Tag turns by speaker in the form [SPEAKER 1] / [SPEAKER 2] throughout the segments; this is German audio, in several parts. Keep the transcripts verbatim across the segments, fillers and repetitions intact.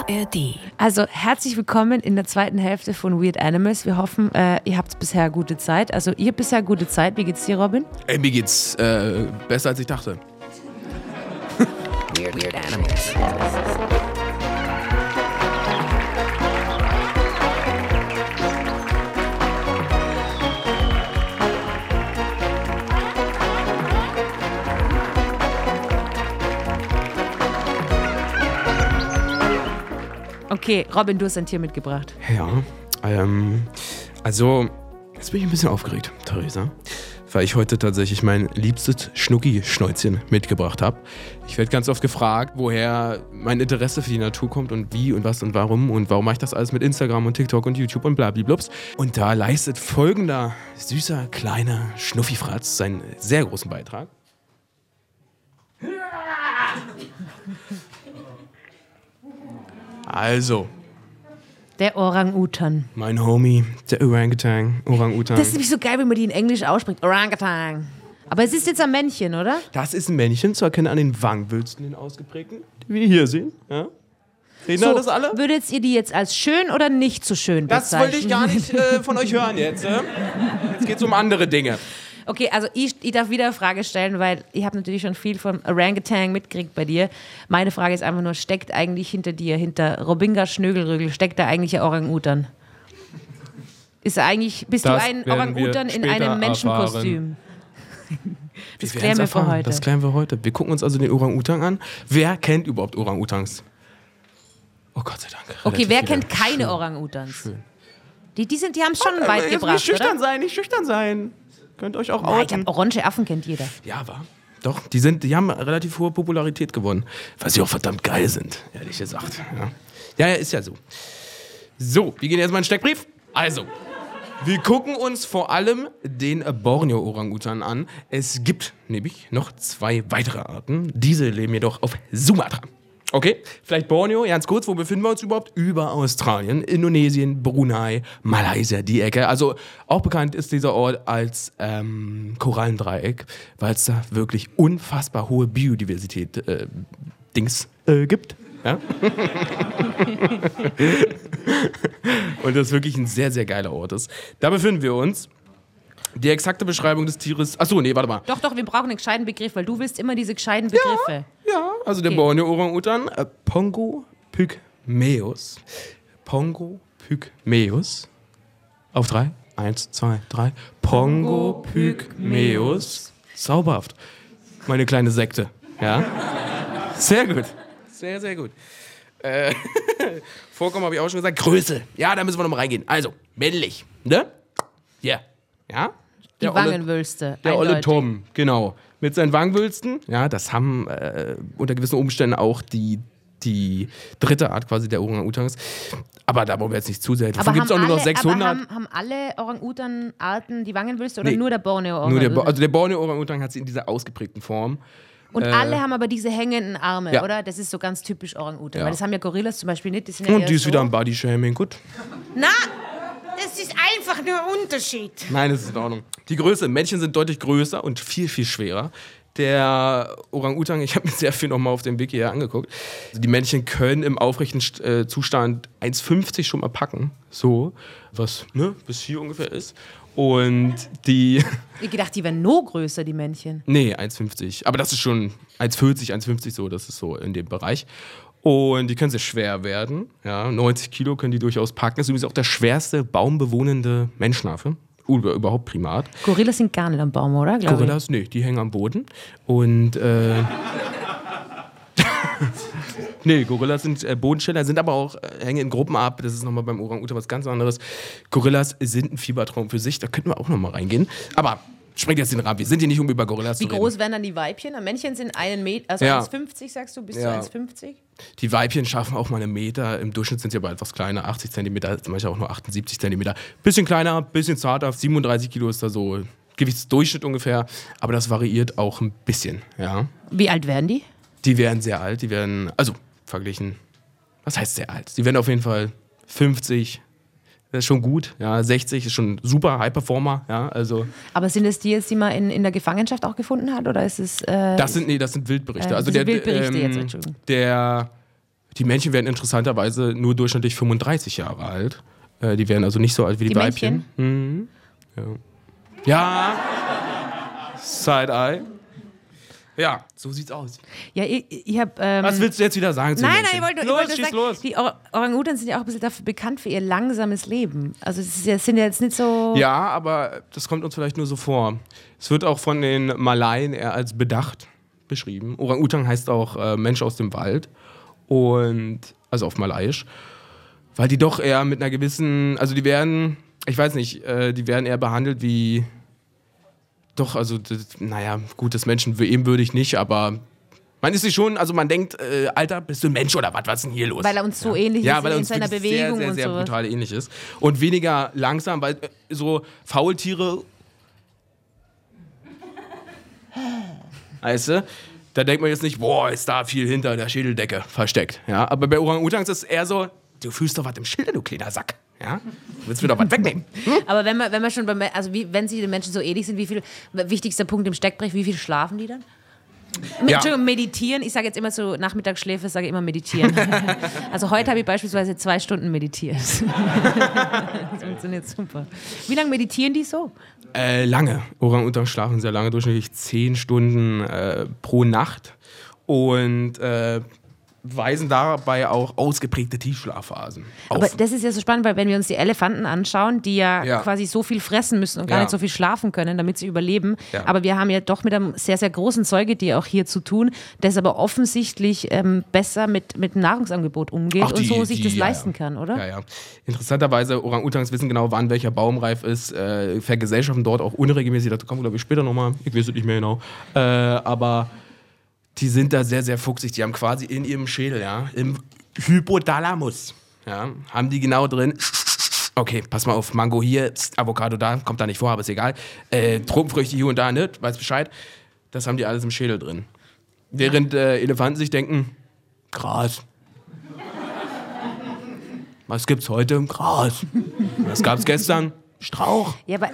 [SPEAKER 1] A R D.
[SPEAKER 2] Also herzlich willkommen in der zweiten Hälfte von Weird Animals. Wir hoffen, äh, ihr habt bisher gute Zeit. Also ihr habt bisher gute Zeit. Wie geht's dir, Robin?
[SPEAKER 3] Ey, mir geht's äh, besser, als ich dachte.
[SPEAKER 1] Weird, Weird Animals.
[SPEAKER 2] Okay, Robin, du hast ein Tier mitgebracht.
[SPEAKER 3] Ja, ähm, also, jetzt bin ich ein bisschen aufgeregt, Theresa, weil ich heute tatsächlich mein liebstes Schnucki-Schnäuzchen mitgebracht habe. Ich werde ganz oft gefragt, woher mein Interesse für die Natur kommt und wie und was und warum und warum mache ich das alles mit Instagram und TikTok und YouTube und blablablups. Und da leistet folgender süßer, kleiner Schnuffifratz seinen sehr großen Beitrag. Also,
[SPEAKER 2] Der Orang-Utan.
[SPEAKER 3] mein Homie, der Orangutan, Orang-Utan.
[SPEAKER 2] Das ist nämlich so geil, wenn man die in Englisch ausspricht. Orangutan. Aber es ist jetzt ein Männchen, oder?
[SPEAKER 3] Das ist ein Männchen, zu erkennen an den Wangenwülsten, den ausgeprägten, die wir hier sehen. Ja? Sehen wir das alle?
[SPEAKER 2] Würdet ihr die jetzt als schön oder nicht so schön
[SPEAKER 3] Das
[SPEAKER 2] bezeichnen?
[SPEAKER 3] wollte ich gar nicht äh, von euch hören jetzt. Äh? Jetzt geht es um andere Dinge.
[SPEAKER 2] Okay, also ich, ich darf wieder eine Frage stellen, weil ich habe natürlich schon viel vom Orangutan mitgekriegt bei dir. Meine Frage ist einfach nur, steckt eigentlich hinter dir, hinter Robinga Schnögelrügel, steckt da eigentlich ein Orang-Utan? Ist eigentlich, bist
[SPEAKER 3] Das
[SPEAKER 2] du ein
[SPEAKER 3] werden wir
[SPEAKER 2] Orang-Utan in
[SPEAKER 3] später
[SPEAKER 2] einem Menschenkostüm? Das klären wir für heute.
[SPEAKER 3] Das klären wir heute. Wir gucken uns also den Orang-Utan an. Wer kennt überhaupt Orang-Utans? Oh Gott sei Dank.
[SPEAKER 2] Okay,
[SPEAKER 3] Relativ
[SPEAKER 2] wer
[SPEAKER 3] viele.
[SPEAKER 2] kennt keine
[SPEAKER 3] Schön.
[SPEAKER 2] Orang-Utans?
[SPEAKER 3] Schön.
[SPEAKER 2] Die, die, sind, die haben es schon
[SPEAKER 3] Oh,
[SPEAKER 2] weit
[SPEAKER 3] jetzt
[SPEAKER 2] gebracht,
[SPEAKER 3] nicht schüchtern
[SPEAKER 2] oder?
[SPEAKER 3] sein, nicht schüchtern sein. Könnt euch auch
[SPEAKER 2] Nein, ich
[SPEAKER 3] outen.
[SPEAKER 2] hab, orange Affen kennt jeder.
[SPEAKER 3] Ja, war. Doch, die, sind, die haben relativ hohe Popularität gewonnen. Weil sie auch verdammt geil sind, ehrlich gesagt. Ja, ja, ja, ist ja so. So, wir gehen jetzt mal in den Steckbrief. Also, wir gucken uns vor allem den Borneo-Orang-Utan an. Es gibt nämlich noch zwei weitere Arten. Diese leben jedoch auf Sumatra. Okay, vielleicht Borneo, ganz kurz, wo befinden wir uns überhaupt? Über Australien, Indonesien, Brunei, Malaysia, die Ecke. Also auch bekannt ist dieser Ort als ähm, Korallendreieck, weil es da wirklich unfassbar hohe Biodiversität äh, Dings äh, gibt. Ja? Und das wirklich ein sehr, sehr geiler Ort ist. Da befinden wir uns. Die exakte Beschreibung des Tieres. Achso, nee, warte mal.
[SPEAKER 2] Doch, doch, wir brauchen einen gescheiten Begriff, weil du willst immer diese gescheiten Begriffe.
[SPEAKER 3] Ja, also der
[SPEAKER 2] Okay.
[SPEAKER 3] Borneo-Orang-Utan, äh, Pongo pygmaeus. Pongo pygmaeus. Auf drei. Eins, zwei, drei. Pongo pygmaeus. Zauberhaft. Meine kleine Sekte. Ja. Sehr gut. Sehr, sehr gut. Äh, Vorkommen habe ich auch schon gesagt. Größe. Ja, da müssen wir nochmal reingehen. Also, männlich. Ne? Ja. Ja?
[SPEAKER 2] Die
[SPEAKER 3] Der olle-
[SPEAKER 2] Wangenwülste.
[SPEAKER 3] Der olle
[SPEAKER 2] eindeutig.
[SPEAKER 3] Tom, genau. Mit seinen Wangenwülsten. Ja, das haben äh, unter gewissen Umständen auch die, die dritte Art quasi der Orang-Utans. Aber da wollen wir jetzt nicht zu sehr. Davon
[SPEAKER 2] Aber
[SPEAKER 3] gibt es auch
[SPEAKER 2] haben
[SPEAKER 3] nur noch
[SPEAKER 2] alle-
[SPEAKER 3] sechshundert.
[SPEAKER 2] Aber haben, haben alle Orang-Utan-Arten die Wangenwülste oder
[SPEAKER 3] Nee,
[SPEAKER 2] nur der
[SPEAKER 3] Nur
[SPEAKER 2] Borneo-Orang-Utan?
[SPEAKER 3] der, Bo- also der Borneo-Orang-Utan hat sie in dieser ausgeprägten Form.
[SPEAKER 2] Und
[SPEAKER 3] äh,
[SPEAKER 2] alle haben aber diese hängenden Arme,
[SPEAKER 3] ja.
[SPEAKER 2] oder? Das ist so ganz typisch Orang-Utan.
[SPEAKER 3] Ja.
[SPEAKER 2] Weil das haben ja Gorillas zum Beispiel nicht. Die sind ja
[SPEAKER 3] Und
[SPEAKER 2] eher
[SPEAKER 3] die ist
[SPEAKER 2] so.
[SPEAKER 3] wieder am Body-Shaming. Gut.
[SPEAKER 2] Na, das ist einfach nur Unterschied.
[SPEAKER 3] Nein, das ist in Ordnung. Die Größe. Männchen sind deutlich größer und viel, viel schwerer. Der Orang-Utan, ich habe mir sehr viel nochmal auf dem Wiki hier angeguckt. Also die Männchen können im aufrechten äh, Zustand eins Komma fünfzig schon mal packen. So, was ne, bis hier ungefähr ist. Und die.
[SPEAKER 2] Ich gedacht, die wären noch größer, die Männchen.
[SPEAKER 3] Nee, eins Komma fünfzig. Aber das ist schon eins Komma vierzig, eins Komma fünfzig so, das ist so in dem Bereich. Und die können sehr schwer werden. Ja, neunzig Kilo können die durchaus packen. Das ist übrigens auch der schwerste baumbewohnende Menschenaffe. Oder überhaupt Primat.
[SPEAKER 2] Gorillas sind gar nicht am Baum, oder? Glaub
[SPEAKER 3] Gorillas, nee, die hängen am Boden. Und, äh. nee, Gorillas sind äh, Bodensteller, sind aber auch, äh, hängen in Gruppen ab. Das ist nochmal beim Orang-Utan was ganz anderes. Gorillas sind ein Fiebertraum für sich, da könnten wir auch nochmal reingehen. Aber sprengt jetzt den Rahmen, wir sind hier nicht, um über Gorillas
[SPEAKER 2] Wie
[SPEAKER 3] zu reden.
[SPEAKER 2] groß wären dann die Weibchen? Die Männchen sind einen Meter, also
[SPEAKER 3] Ja.
[SPEAKER 2] eins Komma fünfzig, sagst du, bis zu
[SPEAKER 3] Ja.
[SPEAKER 2] eins Komma fünfzig?
[SPEAKER 3] Die Weibchen schaffen auch mal einen Meter. Im Durchschnitt sind sie aber etwas kleiner, achtzig Zentimeter, manchmal auch nur achtundsiebzig Zentimeter. Bisschen kleiner, bisschen zarter, siebenunddreißig Kilo ist da so Gewichtsdurchschnitt ungefähr. Aber das variiert auch ein bisschen, ja.
[SPEAKER 2] Wie alt werden die?
[SPEAKER 3] Die werden sehr alt, die werden, also verglichen, was heißt sehr alt? Die werden auf jeden Fall fünfzig, das ist schon gut, ja, sechzig ist schon super, High-Performer, ja, also.
[SPEAKER 2] Aber sind es die jetzt, die man in, in der Gefangenschaft auch gefunden hat, oder ist es... Äh,
[SPEAKER 3] Das sind, nee, das sind Wildberichte.
[SPEAKER 2] Äh,
[SPEAKER 3] also
[SPEAKER 2] das
[SPEAKER 3] der,
[SPEAKER 2] sind Wildberichte
[SPEAKER 3] ähm,
[SPEAKER 2] jetzt, Entschuldigung.
[SPEAKER 3] der, die Männchen werden interessanterweise nur durchschnittlich fünfunddreißig Jahre alt. Äh, die werden also nicht so alt wie die,
[SPEAKER 2] Die
[SPEAKER 3] Weibchen. Mhm. Ja. ja. Side-Eye. Ja, so sieht's aus.
[SPEAKER 2] Ja, ich, ich hab, ähm,
[SPEAKER 3] Was willst du jetzt wieder sagen zu
[SPEAKER 2] Nein,
[SPEAKER 3] den
[SPEAKER 2] nein, ich
[SPEAKER 3] Männchen?
[SPEAKER 2] wollte, ich
[SPEAKER 3] los,
[SPEAKER 2] wollte
[SPEAKER 3] schieß
[SPEAKER 2] sagen,
[SPEAKER 3] los.
[SPEAKER 2] die Or- Orang-Utans sind ja auch ein bisschen dafür bekannt für ihr langsames Leben. Also es ist ja, sind ja jetzt nicht so...
[SPEAKER 3] Ja, aber das kommt uns vielleicht nur so vor. Es wird auch von den Malaien eher als bedacht beschrieben. Orang-Utan heißt auch äh, Mensch aus dem Wald. Und, also auf Malaiisch. Weil die doch eher mit einer gewissen, also die werden, ich weiß nicht, äh, die werden eher behandelt wie, doch, also, das, naja, gut, das Menschen ebenbürtig nicht, aber man ist sich schon, also man denkt, äh, Alter, bist du ein Mensch oder was, was ist denn hier los?
[SPEAKER 2] Weil er uns so ähnlich
[SPEAKER 3] ja,
[SPEAKER 2] ist
[SPEAKER 3] weil er
[SPEAKER 2] in
[SPEAKER 3] uns
[SPEAKER 2] seiner
[SPEAKER 3] wirklich
[SPEAKER 2] Bewegung
[SPEAKER 3] sehr, sehr,
[SPEAKER 2] und
[SPEAKER 3] sehr
[SPEAKER 2] sowas.
[SPEAKER 3] brutal ähnlich ist. Und weniger langsam, weil äh, so Faultiere, weißt du, da denkt man jetzt nicht, boah, ist da viel hinter der Schädeldecke versteckt. Ja? Aber bei Orang-Utans ist es eher so, du fühlst doch was im Schilde, du kleiner Sack. Ja? Du willst mir doch was wegnehmen. Hm?
[SPEAKER 2] Aber wenn man, wenn man schon beim, also wie, wenn sie den Menschen so ähnlich sind, wie viel, wichtigster Punkt im Steckbrech, wie viel schlafen die dann?
[SPEAKER 3] Ja.
[SPEAKER 2] Entschuldigung, meditieren. Ich sage jetzt immer so Nachmittagsschläfe, sage immer meditieren. Also heute habe ich beispielsweise zwei Stunden meditiert. Das funktioniert super. Wie lange meditieren die so?
[SPEAKER 3] Äh, lange. Orang-Utans schlafen sehr lange, durchschnittlich zehn Stunden äh, pro Nacht. Und äh, weisen dabei auch ausgeprägte Tiefschlafphasen auf.
[SPEAKER 2] Aber das ist ja so spannend, weil wenn wir uns die Elefanten anschauen, die ja,
[SPEAKER 3] Ja.
[SPEAKER 2] quasi so viel fressen müssen und gar
[SPEAKER 3] Ja.
[SPEAKER 2] nicht so viel schlafen können, damit sie überleben.
[SPEAKER 3] Ja.
[SPEAKER 2] Aber wir haben ja doch mit einem sehr, sehr großen Säugetier auch hier zu tun, das aber offensichtlich ähm, besser mit, mit dem Nahrungsangebot umgeht
[SPEAKER 3] Ach, die-
[SPEAKER 2] und so sich
[SPEAKER 3] die-
[SPEAKER 2] das
[SPEAKER 3] ja,
[SPEAKER 2] leisten
[SPEAKER 3] ja.
[SPEAKER 2] kann, oder?
[SPEAKER 3] Ja, ja. Interessanterweise, Orang-Utans wissen genau, wann welcher Baum reif ist, äh, vergesellschaften dort auch unregelmäßig, dazu kommen wir, glaube ich, später nochmal, ich weiß es nicht mehr genau. Äh, aber die sind da sehr, sehr fuchsig, die haben quasi in ihrem Schädel, ja, im Hypothalamus, ja, haben die genau drin, okay, pass mal auf, Mango hier, pst, Avocado da, kommt da nicht vor, aber ist egal, äh, Trockenfrüchte hier und da, ne, weiß Bescheid, das haben die alles im Schädel drin. Während äh, Elefanten sich denken, Gras. Was gibt's heute? Gras. Was gab's gestern? Strauch.
[SPEAKER 2] Ja, aber,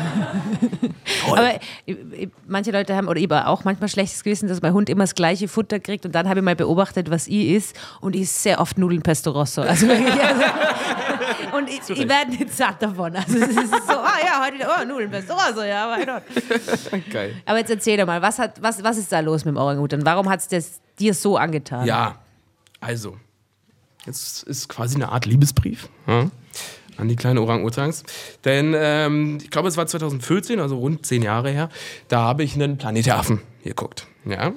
[SPEAKER 2] aber ich- ich- manche Leute haben, oder ich habe auch manchmal schlechtes Gewissen, dass mein Hund immer das gleiche Futter kriegt und dann habe ich mal beobachtet, was ich isst und ich isse sehr oft Nudeln Pesto Rosso. Also, wirklich, also, und ich, ich werde nicht satt davon. Also es ist so, ah ja, heute wieder, oh, Nudeln Pesto Rosso, ja, why not?
[SPEAKER 3] Geil.
[SPEAKER 2] Aber jetzt erzähl doch mal, was, hat, was, was ist da los mit dem Orang-Utan? Warum hat es dir so angetan?
[SPEAKER 3] Ja, also, jetzt ist quasi eine Art Liebesbrief, ja, an die kleinen Orang-Utans. Denn ähm, ich glaube, es war zwanzig vierzehn, also rund zehn Jahre her, da habe ich einen Planet der Affen geguckt. Ja.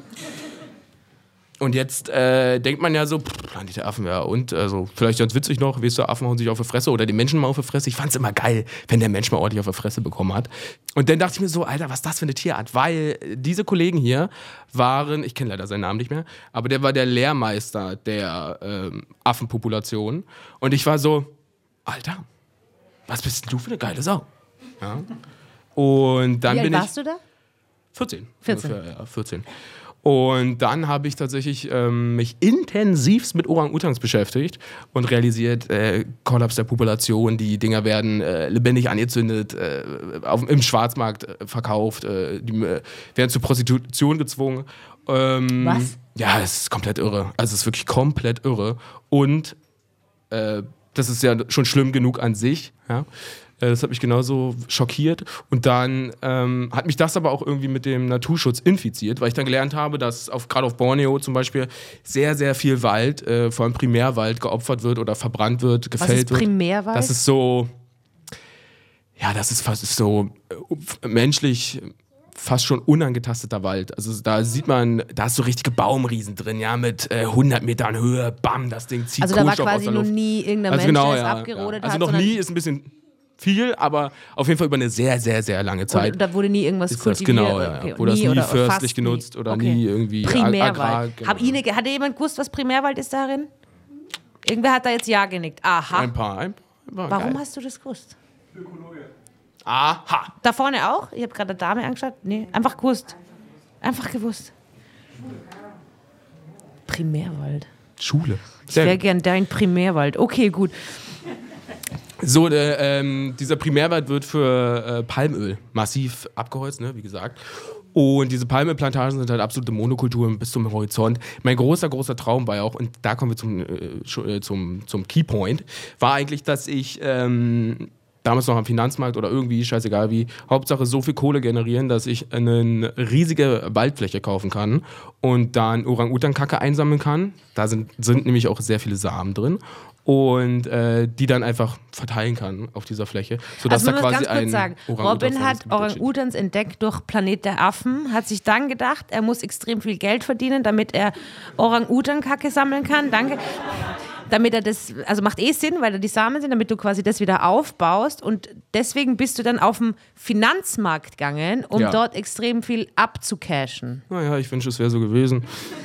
[SPEAKER 3] Und jetzt äh, denkt man ja so, pff, Planet der Affen, ja, und also, vielleicht ganz witzig noch, weißt du, Affen hauen sich auf die Fresse oder die Menschen mal auf die Fresse. Ich fand's immer geil, wenn der Mensch mal ordentlich auf die Fresse bekommen hat. Und dann dachte ich mir so, Alter, was ist das für eine Tierart? Weil diese Kollegen hier waren, ich kenne leider seinen Namen nicht mehr, aber der war der Lehrmeister der ähm, Affenpopulation. Und ich war so, Alter, was bist denn du für eine geile Sau? Ja. Und dann
[SPEAKER 2] Wie alt
[SPEAKER 3] bin ich
[SPEAKER 2] warst du da?
[SPEAKER 3] vierzehn.
[SPEAKER 2] vierzehn.
[SPEAKER 3] Ungefähr, ja, vierzehn. Und dann habe ich tatsächlich ähm, mich intensivst mit Orang-Utans beschäftigt und realisiert, äh, Kollaps der Population, die Dinger werden äh, lebendig angezündet, äh, auf, im Schwarzmarkt äh, verkauft, äh, die äh, werden zur Prostitution gezwungen. Ähm,
[SPEAKER 2] Was?
[SPEAKER 3] Ja, es ist komplett irre. Also es ist wirklich komplett irre. Und äh, das ist ja schon schlimm genug an sich, ja. Das hat mich genauso schockiert. Und dann ähm, hat mich das aber auch irgendwie mit dem Naturschutz infiziert, weil ich dann gelernt habe, dass auf, gerade auf Borneo zum Beispiel sehr, sehr viel Wald, äh, vor allem Primärwald, geopfert wird oder verbrannt wird, gefällt
[SPEAKER 2] Was ist
[SPEAKER 3] wird.
[SPEAKER 2] Primärwald?
[SPEAKER 3] Das ist so, ja, das ist fast so äh, menschlich fast schon unangetasteter Wald. Also da sieht man, da ist so richtige Baumriesen drin, ja, mit äh, hundert Metern Höhe, bam, das Ding zieht
[SPEAKER 2] Also da war
[SPEAKER 3] Kohlenstoff aus
[SPEAKER 2] quasi
[SPEAKER 3] der
[SPEAKER 2] noch
[SPEAKER 3] Luft.
[SPEAKER 2] nie irgendein
[SPEAKER 3] Also
[SPEAKER 2] Mensch,
[SPEAKER 3] genau,
[SPEAKER 2] der es
[SPEAKER 3] ja,
[SPEAKER 2] abgerodet
[SPEAKER 3] ja. Also
[SPEAKER 2] hat.
[SPEAKER 3] noch
[SPEAKER 2] sondern-
[SPEAKER 3] nie ist ein bisschen viel, aber auf jeden Fall über eine sehr, sehr, sehr lange Zeit.
[SPEAKER 2] Und da wurde nie irgendwas
[SPEAKER 3] ist das
[SPEAKER 2] kultiviert.
[SPEAKER 3] genau, ja.
[SPEAKER 2] Okay,
[SPEAKER 3] Wurde das
[SPEAKER 2] nie
[SPEAKER 3] nie
[SPEAKER 2] oder
[SPEAKER 3] förstlich
[SPEAKER 2] fast
[SPEAKER 3] genutzt
[SPEAKER 2] nie.
[SPEAKER 3] oder
[SPEAKER 2] Okay.
[SPEAKER 3] nie irgendwie ag-
[SPEAKER 2] Primärwald.
[SPEAKER 3] agrar. Genau.
[SPEAKER 2] Hab Ihnen, hat jemand gewusst, was Primärwald ist darin? Irgendwer hat da jetzt Ja genickt. Aha.
[SPEAKER 3] Ein paar. Ein paar
[SPEAKER 2] Warum
[SPEAKER 3] geil.
[SPEAKER 2] hast du das gewusst?
[SPEAKER 3] Aha.
[SPEAKER 2] Da vorne auch? Ich habe gerade eine Dame angeschaut. Nee, einfach gewusst. Einfach gewusst. Primärwald.
[SPEAKER 3] Schule.
[SPEAKER 2] Ich
[SPEAKER 3] Sehr
[SPEAKER 2] wäre
[SPEAKER 3] gut.
[SPEAKER 2] gern dein Primärwald. Okay, gut.
[SPEAKER 3] So, der, ähm, dieser Primärwald wird für äh, Palmöl massiv abgeholzt, ne, wie gesagt. Und diese Palmölplantagen sind halt absolute Monokulturen bis zum Horizont. Mein großer, großer Traum war ja auch, und da kommen wir zum, äh, zum, zum Keypoint, war eigentlich, dass ich ähm, damals noch am Finanzmarkt oder irgendwie, scheißegal wie, Hauptsache so viel Kohle generieren, dass ich eine riesige Waldfläche kaufen kann und dann Orang-Utan-Kacke einsammeln kann. Da sind, sind nämlich auch sehr viele Samen drin. Und äh, die dann einfach verteilen kann auf dieser Fläche, sodass
[SPEAKER 2] also
[SPEAKER 3] da quasi
[SPEAKER 2] ganz kurz
[SPEAKER 3] ein
[SPEAKER 2] sagen, Robin hat Orang-Utans entdeckt durch Planet der Affen, hat sich dann gedacht, er muss extrem viel Geld verdienen, damit er Orang-Utan-Kacke sammeln kann. Danke. Damit er das, also macht eh Sinn, weil da die Samen sind, damit du quasi das wieder aufbaust und deswegen bist du dann auf den Finanzmarkt gegangen, um ja. dort extrem viel abzucashen.
[SPEAKER 3] Naja, ich wünsche, es wäre so gewesen.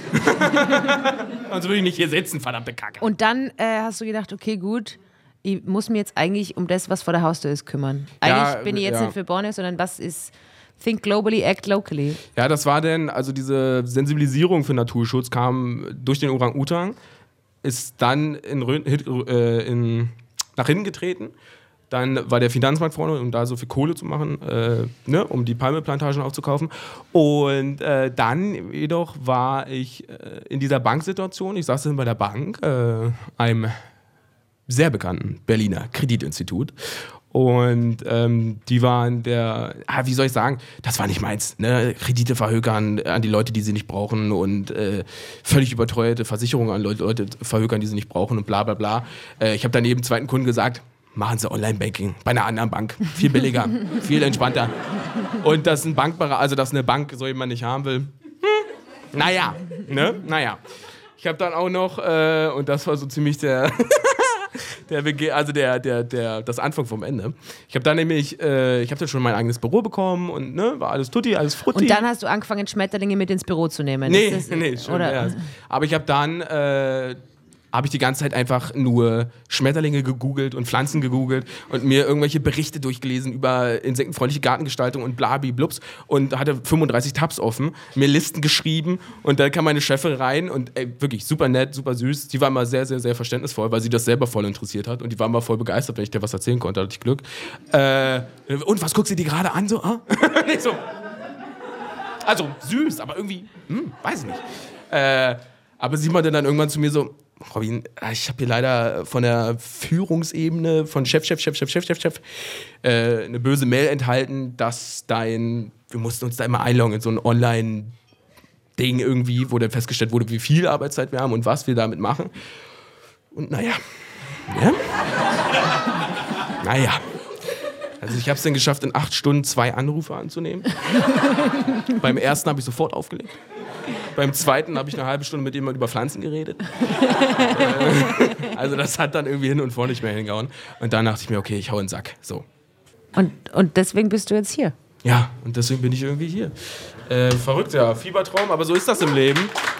[SPEAKER 3] Sonst würde ich nicht hier sitzen, verdammte Kacke.
[SPEAKER 2] Und dann äh, hast du gedacht, okay, gut, ich muss mich jetzt eigentlich um das, was vor der Haustür ist, kümmern. Eigentlich ja, bin ich jetzt ja. nicht für Borneo, sondern was ist... Think globally, act locally.
[SPEAKER 3] Ja, das war denn, also diese Sensibilisierung für Naturschutz kam durch den Orang-Utan, ist dann in, äh, in, nach hinten getreten. Dann war der Finanzmarkt vorne, um da so viel Kohle zu machen, äh, ne, um die Palmölplantagen aufzukaufen. Und äh, dann jedoch war ich äh, in dieser Banksituation. Ich saß dann bei der Bank, äh, einem sehr bekannten Berliner Kreditinstitut. Und ähm, die waren der, ah, wie soll ich sagen, das war nicht meins, ne? Kredite verhökern an die Leute, die sie nicht brauchen und äh, völlig überteuerte Versicherungen an Leute, Leute verhökern, die sie nicht brauchen und bla bla bla. Äh, ich habe dann eben zweiten Kunden gesagt, machen Sie Online-Banking bei einer anderen Bank, viel billiger, viel entspannter. Und dass ein Bankberater, also dass eine Bank so jemand nicht haben will, hm, naja, ne, naja. Ich habe dann auch noch, äh, und das war so ziemlich der... Der, also der, der, der, das Anfang vom Ende. Ich habe dann nämlich, äh, ich habe dann schon mein eigenes Büro bekommen und ne, war alles tutti, alles frutti.
[SPEAKER 2] Und dann hast du angefangen, Schmetterlinge mit ins Büro zu nehmen.
[SPEAKER 3] Nee,
[SPEAKER 2] das,
[SPEAKER 3] nee, schon
[SPEAKER 2] oder?
[SPEAKER 3] Erst. Aber ich habe dann, äh, habe ich die ganze Zeit einfach nur Schmetterlinge gegoogelt und Pflanzen gegoogelt und mir irgendwelche Berichte durchgelesen über insektenfreundliche Gartengestaltung und blabiblups und hatte fünfunddreißig Tabs offen, mir Listen geschrieben und da kam meine Chefin rein und ey, wirklich super nett, super süß. Die war immer sehr, sehr, sehr verständnisvoll, weil sie das selber voll interessiert hat und die war immer voll begeistert, wenn ich dir was erzählen konnte, hatte ich Glück. Äh, und was guckst du dir gerade an? So, ah? Nicht so. Also süß, aber irgendwie, hm, weiß ich nicht. Äh, aber sie meinte dann irgendwann zu mir so, Robin, ich habe hier leider von der Führungsebene, von Chef, Chef, Chef, Chef, Chef, Chef, Chef, äh, eine böse Mail enthalten, dass dein, wir mussten uns da immer einloggen in so ein Online-Ding irgendwie, wo dann festgestellt wurde, wie viel Arbeitszeit wir haben und was wir damit machen. Und naja, ja? naja. Also ich habe es dann geschafft, in acht Stunden zwei Anrufe anzunehmen. Beim ersten habe ich sofort aufgelegt. Beim zweiten habe ich eine halbe Stunde mit jemandem über Pflanzen geredet. Also das hat dann irgendwie hin und vor nicht mehr hingehauen. Und dann dachte ich mir, okay, ich hau in den Sack. So.
[SPEAKER 2] Und, und deswegen bist du jetzt hier?
[SPEAKER 3] Ja, und deswegen bin ich irgendwie hier. Äh, verrückt, ja, Fiebertraum, aber so ist das im Leben.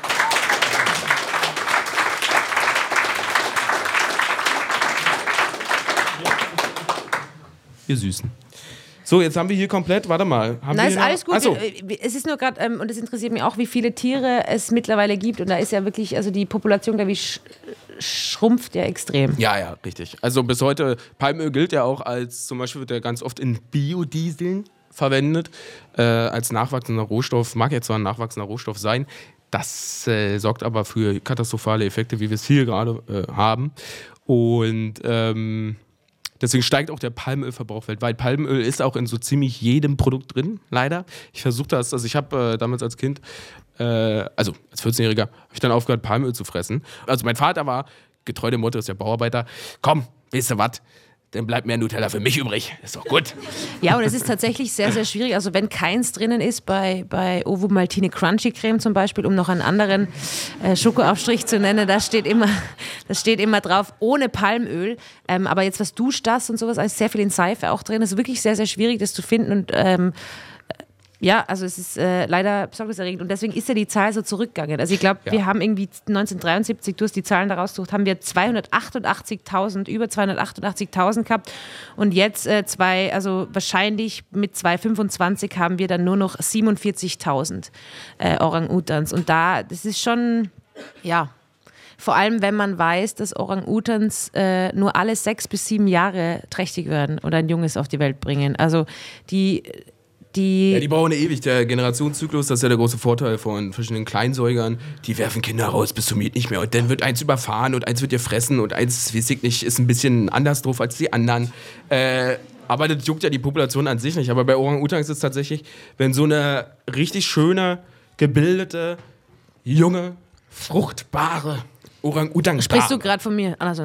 [SPEAKER 3] Ihr Süßen. So, jetzt haben wir hier komplett, warte mal. Haben
[SPEAKER 2] Nein,
[SPEAKER 3] wir
[SPEAKER 2] ist alles gut.
[SPEAKER 3] Achso.
[SPEAKER 2] Es ist nur gerade, ähm, und es interessiert mich auch, wie viele Tiere es mittlerweile gibt. Und da ist ja wirklich, also die Population, glaube ich, sch schrumpft ja extrem.
[SPEAKER 3] Ja, ja, richtig. Also bis heute, Palmöl gilt ja auch als, zum Beispiel wird ja ganz oft in Biodieseln verwendet, äh, als nachwachsender Rohstoff. Mag jetzt zwar ein nachwachsender Rohstoff sein, das äh, sorgt aber für katastrophale Effekte, wie wir es hier gerade äh, haben. Und, ähm, deswegen steigt auch der Palmölverbrauch weltweit. Palmöl ist auch in so ziemlich jedem Produkt drin, leider. Ich versuche das, also ich habe äh, damals als Kind, äh, also als vierzehnjähriger, habe ich dann aufgehört, Palmöl zu fressen. Also mein Vater war, getreu dem Motto, ist ja Bauarbeiter, komm, weißt du was, dann bleibt mehr Nutella für mich übrig. Ist doch gut.
[SPEAKER 2] Ja, und es ist tatsächlich sehr, sehr schwierig. Also wenn keins drinnen ist, bei, bei Ovomaltine Crunchy Creme zum Beispiel, um noch einen anderen äh, Schokoaufstrich zu nennen, da steht immer, das steht immer drauf, ohne Palmöl. Ähm, aber jetzt was Duschdas und sowas, also sehr viel in Seife auch drin. Es ist wirklich sehr, sehr schwierig, das zu finden. Und ähm, ja, also es ist äh, leider besorgniserregend und deswegen ist ja die Zahl so zurückgegangen. Also ich glaube, ja. wir haben irgendwie neunzehnhundertdreiundsiebzig, du hast die Zahlen da rausgesucht, haben wir zweihundertachtundachtzigtausend, über zweihundertachtundachtzigtausend gehabt und jetzt äh, zwei, also wahrscheinlich mit zweihundertfünfundzwanzig haben wir dann nur noch siebenundvierzigtausend äh, Orang-Utans und da, das ist schon, ja, vor allem wenn man weiß, dass Orang-Utans äh, nur alle sechs bis sieben Jahre trächtig werden oder ein Junges auf die Welt bringen. Also die die...
[SPEAKER 3] Ja, die brauchen ewig. Der Generationszyklus, das ist ja der große Vorteil von verschiedenen Kleinsäugern. Die werfen Kinder raus bis zum Geht nicht mehr. Und dann wird eins überfahren und eins wird ihr fressen und eins, weiß ich nicht, ist ein bisschen anders drauf als die anderen. Äh, aber das juckt ja die Population an sich nicht. Aber bei Orang-Utans ist es tatsächlich, wenn so eine richtig schöne, gebildete, junge, fruchtbare Orang-Utan
[SPEAKER 2] Sprichst du gerade von mir? Also.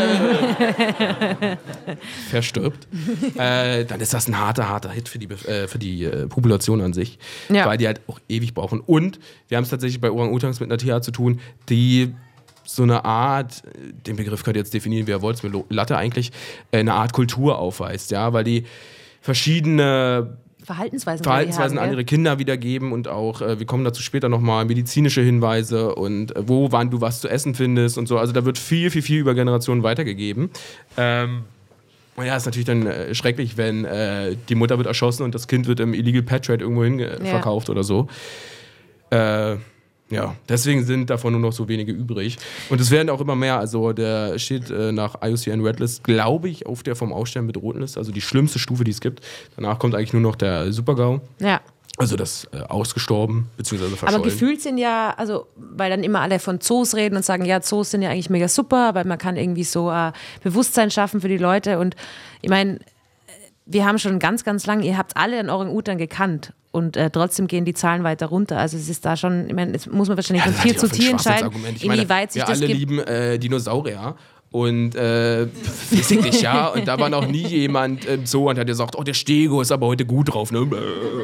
[SPEAKER 3] Äh, verstirbt. äh, dann ist das ein harter, harter Hit für die, äh, für die äh, Population an sich. Ja. Weil die halt auch ewig brauchen. Und wir haben es tatsächlich bei Orang-Utans mit einer Tierart zu tun, die so eine Art, den Begriff könnt ihr jetzt definieren, wie ihr wollt, mit Latte eigentlich, äh, eine Art Kultur aufweist. Ja? Weil die verschiedene
[SPEAKER 2] Verhaltensweisen,
[SPEAKER 3] Verhaltensweisen
[SPEAKER 2] haben,
[SPEAKER 3] an ihre Kinder wiedergeben und auch, äh, wir kommen dazu später nochmal, medizinische Hinweise und äh, wo, wann du was zu essen findest und so. Also da wird viel, viel, viel über Generationen weitergegeben. Ähm, und ja, ist natürlich dann äh, schrecklich, wenn äh, die Mutter wird erschossen und das Kind wird im Illegal Pet Trade irgendwo hin äh, ja. verkauft oder so. Äh, Ja, deswegen sind davon nur noch so wenige übrig. Und es werden auch immer mehr. Also der steht äh, nach I U C N Red List, glaube ich, auf der vom Aussterben bedrohten Liste. Also die schlimmste Stufe, die es gibt. Danach kommt eigentlich nur noch der Super-GAU. Ja. Also das äh, ausgestorben, beziehungsweise verschollen.
[SPEAKER 2] Aber gefühlt sind ja, also, weil dann immer alle von Zoos reden und sagen, ja, Zoos sind ja eigentlich mega super, weil man kann irgendwie so äh, Bewusstsein schaffen für die Leute. Und ich meine, wir haben schon ganz, ganz lange, ihr habt alle den Orang-Utan gekannt. Und äh, trotzdem gehen die Zahlen weiter runter. Also es ist da schon, ich meine, jetzt muss man wahrscheinlich von ja, Tier zu Tier entscheiden, inwieweit sich
[SPEAKER 3] wir
[SPEAKER 2] das
[SPEAKER 3] alle
[SPEAKER 2] gibt.
[SPEAKER 3] lieben äh, Dinosaurier. Und äh, weiß ich nicht, ja. Und da war noch nie jemand im Zoo und hat gesagt, oh, der Stego ist aber heute gut drauf. Ne?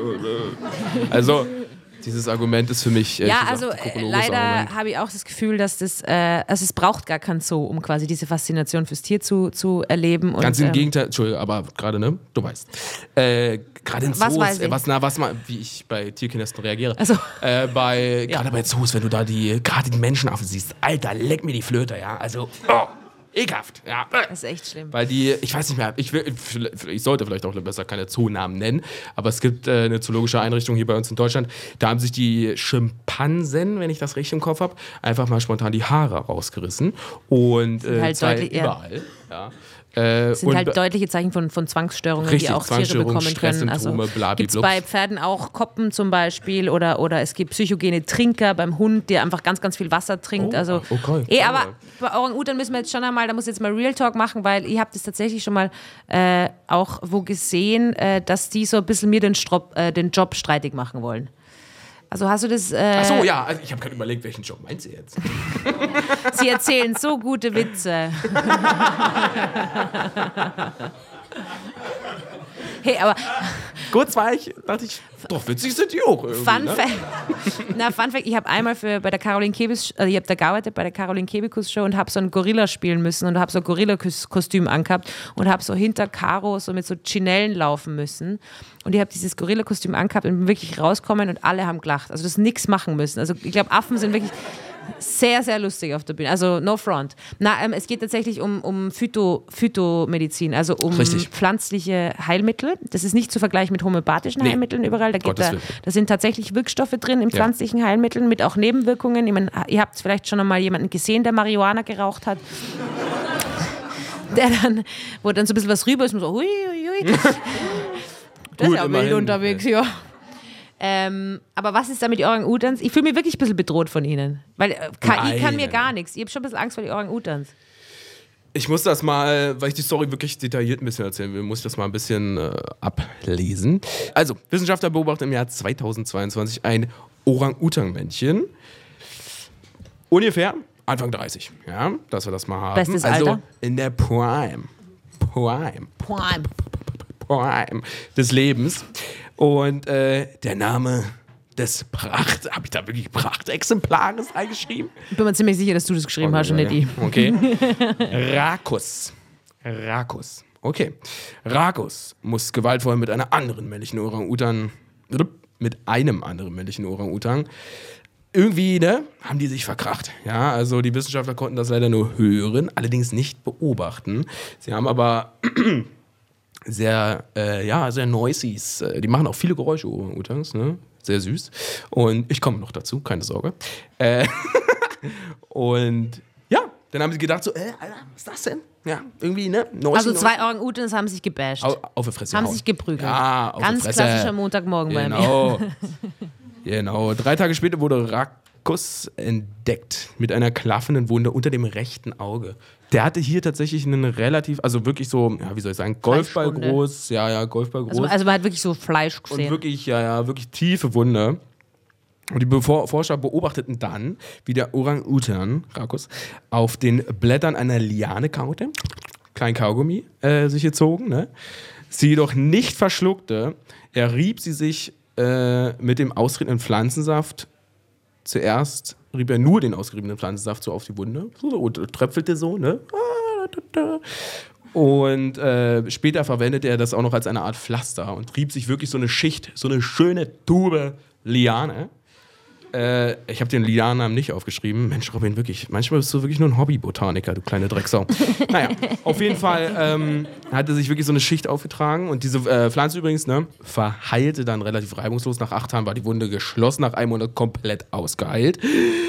[SPEAKER 3] Also dieses Argument ist für mich. Äh,
[SPEAKER 2] ja, also äh, leider habe ich auch das Gefühl, dass das, äh, also es braucht gar kein Zoo, um quasi diese Faszination fürs Tier zu, zu erleben. Und,
[SPEAKER 3] Ganz im
[SPEAKER 2] ähm,
[SPEAKER 3] Gegenteil, Entschuldigung, aber gerade, ne? Du weißt. Äh, gerade in
[SPEAKER 2] was
[SPEAKER 3] Zoos,
[SPEAKER 2] weiß ich?
[SPEAKER 3] Äh, was, na, was mal, wie ich bei Tierkindesten reagiere.
[SPEAKER 2] Also.
[SPEAKER 3] Äh, bei, ja. Gerade bei Zoos, wenn du da die, gerade die Menschenaffen siehst, Alter, leck mir die Flöte, ja. Also, oh. Ekelhaft, ja.
[SPEAKER 2] Das ist echt schlimm.
[SPEAKER 3] Weil die, ich weiß nicht mehr, ich, will, ich sollte vielleicht auch besser keine Zoonamen nennen, aber es gibt äh, eine zoologische Einrichtung hier bei uns in Deutschland, da haben sich die Schimpansen, wenn ich das richtig im Kopf habe, einfach mal spontan die Haare rausgerissen und äh,
[SPEAKER 2] halt deutlich,
[SPEAKER 3] überall. Ja. Ja.
[SPEAKER 2] Äh, das sind halt deutliche Zeichen von, von Zwangsstörungen,
[SPEAKER 3] richtig,
[SPEAKER 2] die auch Tiere bekommen können. Also gibt es bei Pferden auch Koppen zum Beispiel oder, oder es gibt psychogene Trinker beim Hund, der einfach ganz, ganz viel Wasser trinkt.
[SPEAKER 3] Oh,
[SPEAKER 2] also,
[SPEAKER 3] okay.
[SPEAKER 2] eh, aber bei Orang-Utan müssen wir jetzt schon einmal, da muss ich jetzt mal Real Talk machen, weil ich habe das tatsächlich schon mal äh, auch wo gesehen, äh, dass die so ein bisschen mir den, Strop, äh, den Job streitig machen wollen. Also hast du das... Äh
[SPEAKER 3] Ach so, ja, also ich habe gerade überlegt, welchen Job meint sie jetzt?
[SPEAKER 2] Sie erzählen so gute Witze. Hey, aber...
[SPEAKER 3] Kurz war ich, dachte ich, doch witzig sind die auch irgendwie.
[SPEAKER 2] Fun
[SPEAKER 3] ne?
[SPEAKER 2] Fact, na, Fun Fact, ich habe einmal für, bei der Caroline Kebekus, also ich habe da gearbeitet bei der Caroline Kebekus Show und habe so einen Gorilla spielen müssen und habe so ein Gorilla-Kostüm angehabt und habe so hinter Caro so mit so Chinellen laufen müssen. Und ich habe dieses Gorilla-Kostüm angehabt und bin wirklich rausgekommen und alle haben gelacht. Also das nichts machen müssen. Also ich glaube, Affen sind wirklich sehr, sehr lustig auf der Bühne. Also no front. Na, ähm, es geht tatsächlich um, um Phyto, Phytomedizin, also um
[SPEAKER 3] Richtig.
[SPEAKER 2] pflanzliche Heilmittel. Das ist nicht zu vergleichen mit homöopathischen nee. Heilmitteln überall. Da, geht da, da sind tatsächlich Wirkstoffe drin in pflanzlichen ja. Heilmitteln mit auch Nebenwirkungen. Ich meine, ihr habt vielleicht schon einmal jemanden gesehen, der Marihuana geraucht hat. Der dann, wo dann so ein bisschen was rüber ist und so, hui, hui, hui. Das ist ja wild unterwegs, ja. Ähm, aber was ist da mit den Orang-Utans? Ich fühle mich wirklich ein bisschen bedroht von ihnen. Weil äh, kann, ich kann mir gar nichts. Ich habe schon ein bisschen Angst vor den Orang-Utans.
[SPEAKER 3] Ich muss das mal, weil ich die Story wirklich detailliert ein bisschen erzählen will, muss ich das mal ein bisschen äh, ablesen. Also, Wissenschaftler beobachten im Jahr zweitausendzweiundzwanzig ein Orang-Utan-Männchen. Ungefähr Anfang dreißig, ja, dass wir das mal haben.
[SPEAKER 2] Bestes
[SPEAKER 3] also
[SPEAKER 2] Alter.
[SPEAKER 3] In der Prime. Prime.
[SPEAKER 2] Prime.
[SPEAKER 3] Prime des Lebens. Und äh, der Name des Pracht, habe ich da wirklich Prachtexemplares reingeschrieben?
[SPEAKER 2] Ich bin mir ziemlich sicher, dass du das geschrieben okay, hast und nicht ich.
[SPEAKER 3] Okay. Rakus. Rakus. Okay. Rakus muss gewaltvoll mit einer anderen männlichen Orang-Utan, mit einem anderen männlichen Orang-Utan, irgendwie, ne, haben die sich verkracht. Ja, also die Wissenschaftler konnten das leider nur hören, allerdings nicht beobachten. Sie haben aber sehr, äh, ja, sehr Noises. Die machen auch viele Geräusche, Orang-Utans, ne? Sehr süß. Und ich komme noch dazu, keine Sorge. Äh und ja, Dann haben sie gedacht so, äh, Alter, was ist das denn? Ja, irgendwie, ne? neunzig,
[SPEAKER 2] also zwei Orang-Utans haben sich gebasht.
[SPEAKER 3] Au, auf die Fresse
[SPEAKER 2] Haben
[SPEAKER 3] hauen.
[SPEAKER 2] sich geprügelt.
[SPEAKER 3] Ja, auf
[SPEAKER 2] Ganz
[SPEAKER 3] die Fresse.
[SPEAKER 2] klassischer Montagmorgen
[SPEAKER 3] Genau.
[SPEAKER 2] bei mir.
[SPEAKER 3] Genau. Drei Tage später wurde Rakus entdeckt mit einer klaffenden Wunde unter dem rechten Auge. Der hatte hier tatsächlich einen relativ, also wirklich so, ja, wie soll ich sagen, Golfball
[SPEAKER 2] Fleischwunde.
[SPEAKER 3] groß. Ja, ja, Golfball groß.
[SPEAKER 2] Also, also man hat wirklich so Fleisch gesehen.
[SPEAKER 3] Und wirklich, ja, ja, wirklich tiefe Wunde. Und die Bevor- Forscher beobachteten dann, wie der Orang-Utan, Rakus, auf den Blättern einer Liane kaute, klein Kaugummi äh, sich gezogen, ne? Sie jedoch nicht verschluckte. Er rieb sie sich äh, mit dem austretenden Pflanzensaft. Zuerst rieb er nur den ausgeriebenen Pflanzensaft so auf die Wunde und tröpfelte so, ne? Und äh, später verwendete er das auch noch als eine Art Pflaster und rieb sich wirklich so eine Schicht, so eine schöne Tube Liane. Äh, ich habe den Lianen-Namen nicht aufgeschrieben. Mensch, Robin, wirklich, manchmal bist du wirklich nur ein Hobbybotaniker, du kleine Drecksau. Naja, auf jeden Fall ähm, hat er sich wirklich so eine Schicht aufgetragen und diese äh, Pflanze übrigens, ne, verheilte dann relativ reibungslos. Nach acht Tagen war die Wunde geschlossen, nach einem Monat komplett ausgeheilt.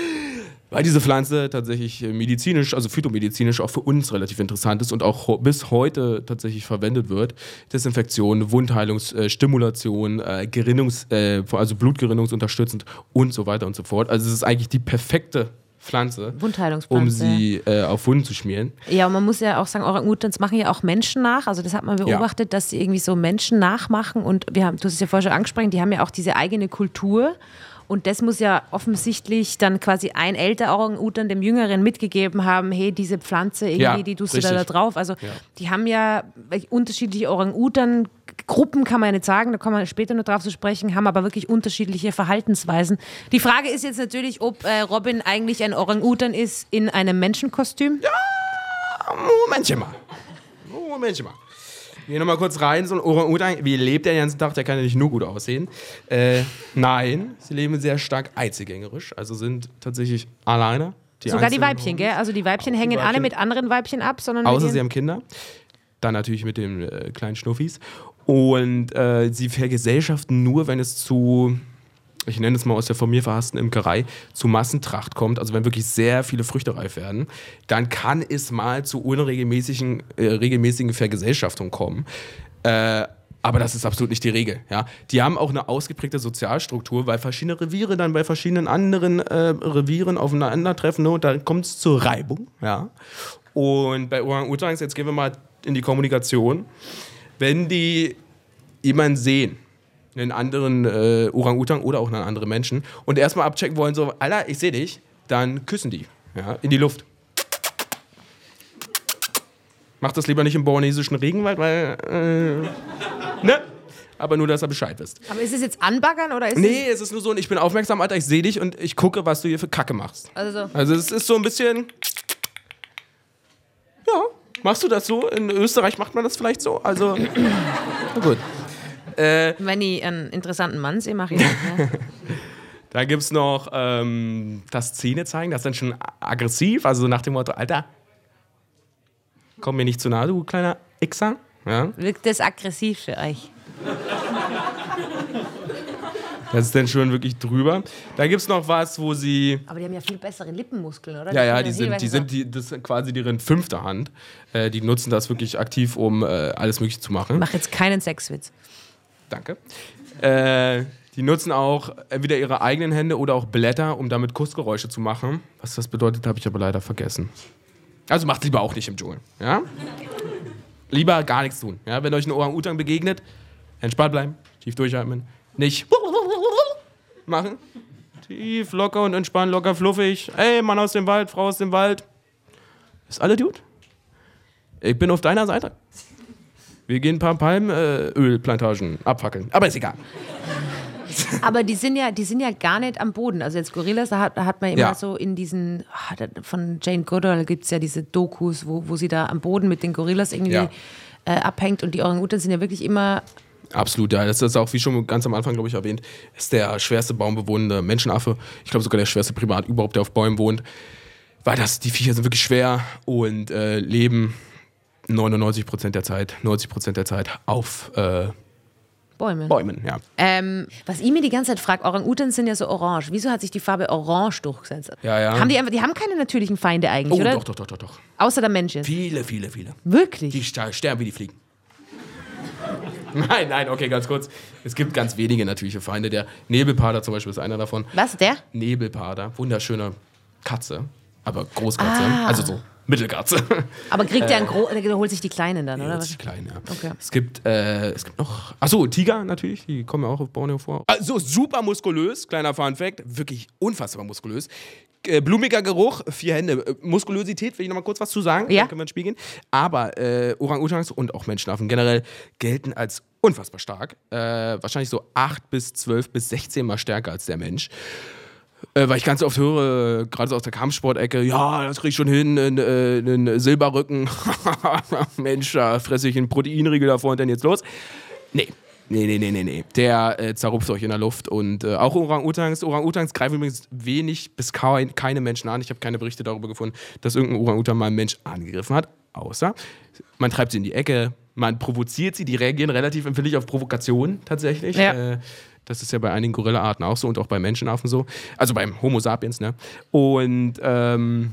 [SPEAKER 3] Weil diese Pflanze tatsächlich medizinisch, also phytomedizinisch auch für uns relativ interessant ist und auch ho- bis heute tatsächlich verwendet wird. Desinfektion, Wundheilung, äh, Stimulation, äh, Gerinnungs, äh, also Blutgerinnungsunterstützend und so weiter und so fort. Also es ist eigentlich die perfekte Pflanze,
[SPEAKER 2] Wundheilungspflanze.
[SPEAKER 3] um sie äh, auf Wunden zu schmieren.
[SPEAKER 2] Ja, und man muss ja auch sagen, Orang-Utans machen ja auch Menschen nach. Also das hat man beobachtet, ja. dass sie irgendwie so Menschen nachmachen. Und wir haben, du hast es ja vorher schon angesprochen, die haben ja auch diese eigene Kultur. Und das muss ja offensichtlich dann quasi ein älterer Orang-Utan dem Jüngeren mitgegeben haben, hey, diese Pflanze, irgendwie,
[SPEAKER 3] Ja,
[SPEAKER 2] die tust
[SPEAKER 3] richtig.
[SPEAKER 2] du da, da drauf. Also
[SPEAKER 3] Ja.
[SPEAKER 2] die haben ja unterschiedliche Orang-Utan-Gruppen, kann man ja nicht sagen, da kommen wir später noch drauf zu sprechen, haben aber wirklich unterschiedliche Verhaltensweisen. Die Frage ist jetzt natürlich, ob äh, Robin eigentlich ein Orang-Utan ist in einem Menschenkostüm.
[SPEAKER 3] Ja, Momentchen mal. Momentchen mal. Geh nochmal kurz rein, so ein Orang-Utan, wie lebt der den ganzen Tag? Der kann ja nicht nur gut aussehen. Äh, nein, sie leben sehr stark einzelgängerisch, also sind tatsächlich alleine. Die
[SPEAKER 2] Sogar die
[SPEAKER 3] einzelnen
[SPEAKER 2] Weibchen, gell? Also die Weibchen
[SPEAKER 3] Auch die
[SPEAKER 2] hängen alle
[SPEAKER 3] Weibchen.
[SPEAKER 2] mit anderen Weibchen ab, sondern mit
[SPEAKER 3] Außer
[SPEAKER 2] ihren-
[SPEAKER 3] sie haben Kinder. Dann natürlich mit den äh, kleinen Schnuffis. Und äh, sie vergesellschaften nur, wenn es zu, ich nenne es mal aus der von mir verhassten Imkerei, zu Massentracht kommt, also wenn wirklich sehr viele Früchte reif werden, dann kann es mal zu unregelmäßigen äh, regelmäßigen Vergesellschaftungen kommen. Äh, aber das ist absolut nicht die Regel. Ja? Die haben auch eine ausgeprägte Sozialstruktur, weil verschiedene Reviere dann bei verschiedenen anderen äh, Revieren aufeinandertreffen, ne? Und dann kommt es zur Reibung. Ja? Und bei Orang-Utans, jetzt gehen wir mal in die Kommunikation, wenn die jemanden sehen, einen anderen äh, Orang-Utan oder auch einen anderen Menschen und erstmal abchecken wollen, so, Alter, ich sehe dich, dann küssen die, ja, in die Luft. Macht das lieber nicht im bornesischen Regenwald, weil, äh, ne? Aber nur, dass er Bescheid wisst.
[SPEAKER 2] Aber ist es jetzt anbaggern oder ist
[SPEAKER 3] Nee, es ist nur so, ich bin aufmerksam, Alter, ich sehe dich und ich gucke, was du hier für Kacke machst.
[SPEAKER 2] es... Also,
[SPEAKER 3] Also es ist so ein bisschen, ja, machst du das so? In Österreich macht man das vielleicht so, also, na gut. Äh,
[SPEAKER 2] wenn ich einen interessanten Mann sehe, mache ich das. Ne?
[SPEAKER 3] Da gibt es noch ähm, das Zähne zeigen, das ist dann schon aggressiv, also nach dem Motto, Alter, komm mir nicht zu nahe, du kleiner Xer. Ja?
[SPEAKER 2] Wirkt das aggressiv für euch?
[SPEAKER 3] Das ist dann schon wirklich drüber. Da gibt es noch was, wo sie,
[SPEAKER 2] Aber die haben ja viel bessere Lippenmuskeln, oder?
[SPEAKER 3] ja, ja,
[SPEAKER 2] können
[SPEAKER 3] die sind,
[SPEAKER 2] teilweise
[SPEAKER 3] die sind die, das ist quasi deren fünfte Hand. Äh, die nutzen das wirklich aktiv, um äh, alles Mögliche zu machen.
[SPEAKER 2] Mach jetzt keinen Sexwitz.
[SPEAKER 3] Danke. Äh, die nutzen auch entweder ihre eigenen Hände oder auch Blätter, um damit Kussgeräusche zu machen. Was das bedeutet, habe ich aber leider vergessen. Also macht lieber auch nicht im Dschungel. Ja? Lieber gar nichts tun. Ja? Wenn euch ein Orang-Utan begegnet, entspannt bleiben, tief durchatmen. Nicht machen. Tief, locker und entspannt, locker, fluffig. Ey, Mann aus dem Wald, Frau aus dem Wald. Ist alle gut? Ich bin auf deiner Seite. Wir gehen ein paar Palmölplantagen abfackeln. Aber ist egal.
[SPEAKER 2] Aber die sind ja, die sind ja gar nicht am Boden. Also jetzt Gorillas, da hat, da hat man immer
[SPEAKER 3] Ja.
[SPEAKER 2] so in diesen, ah, da- von Jane Goodall gibt es ja diese Dokus, wo, wo sie da am Boden mit den Gorillas irgendwie
[SPEAKER 3] Ja.
[SPEAKER 2] äh, abhängt. Und die Orang-Utans sind ja wirklich immer,
[SPEAKER 3] Absolut, ja. Das ist auch, wie schon ganz am Anfang, glaube ich, erwähnt, ist der schwerste baumbewohnende Menschenaffe. Ich glaube sogar der schwerste Primat überhaupt, der auf Bäumen wohnt. Weil das, die Viecher sind wirklich schwer und äh, leben neunundneunzig Prozent der Zeit, neunzig Prozent der Zeit auf äh,
[SPEAKER 2] Bäumen.
[SPEAKER 3] Bäumen, ja.
[SPEAKER 2] Ähm, was ich mir die ganze Zeit frage, Orang-Utans sind ja so orange. Wieso hat sich die Farbe orange durchgesetzt?
[SPEAKER 3] Ja, ja.
[SPEAKER 2] Haben die, einfach, die haben keine natürlichen Feinde eigentlich,
[SPEAKER 3] Oh,
[SPEAKER 2] oder?
[SPEAKER 3] doch, doch, doch, doch, doch.
[SPEAKER 2] Außer der Mensch jetzt.
[SPEAKER 3] Viele, viele, viele.
[SPEAKER 2] Wirklich?
[SPEAKER 3] Die sterben wie die Fliegen. Nein, nein, okay, ganz kurz. Es gibt ganz wenige natürliche Feinde. Der Nebelpader zum Beispiel ist einer davon.
[SPEAKER 2] Was, der?
[SPEAKER 3] Nebelpader, wunderschöne Katze, aber Großkatze,
[SPEAKER 2] Ah.
[SPEAKER 3] also so Mittelkatze.
[SPEAKER 2] Aber kriegt der einen Gro der holt sich die Kleinen dann, oder?
[SPEAKER 3] Ja,
[SPEAKER 2] was?
[SPEAKER 3] die klein, ja.
[SPEAKER 2] Okay.
[SPEAKER 3] Es gibt, äh, es gibt noch, achso, Tiger natürlich, die kommen ja auch auf Borneo vor. Also super muskulös, kleiner Fun-Fact, wirklich unfassbar muskulös. Äh, blumiger Geruch, vier Hände. Äh, Muskulosität, will ich noch mal kurz was zu sagen?
[SPEAKER 2] Ja.
[SPEAKER 3] Dann können wir ins Spiel gehen. Aber äh, Orang-Utans und auch Menschenaffen generell gelten als unfassbar stark. Äh, wahrscheinlich so acht bis zwölf bis sechzehn Mal stärker als der Mensch. Äh, weil ich ganz oft höre, gerade so aus der Kampfsportecke, ja, das krieg ich schon hin, einen äh, Silberrücken. Mensch, da fresse ich einen Proteinriegel davor und dann jetzt los. Nee. Nee, nee, nee, nee, nee. Der äh, zerrupft euch in der Luft. Und äh, auch Orang-Utans. Orang-Utans greifen übrigens wenig bis kein, keine Menschen an. Ich habe keine Berichte darüber gefunden, dass irgendein Orang-Utan mal einen Mensch angegriffen hat. Außer, man treibt sie in die Ecke, man provoziert sie, die reagieren relativ empfindlich auf Provokationen tatsächlich.
[SPEAKER 2] Ja.
[SPEAKER 3] Äh, das ist ja bei einigen Gorilla-Arten auch so und auch bei Menschenaffen so. Also beim Homo sapiens, ne? Und, ähm,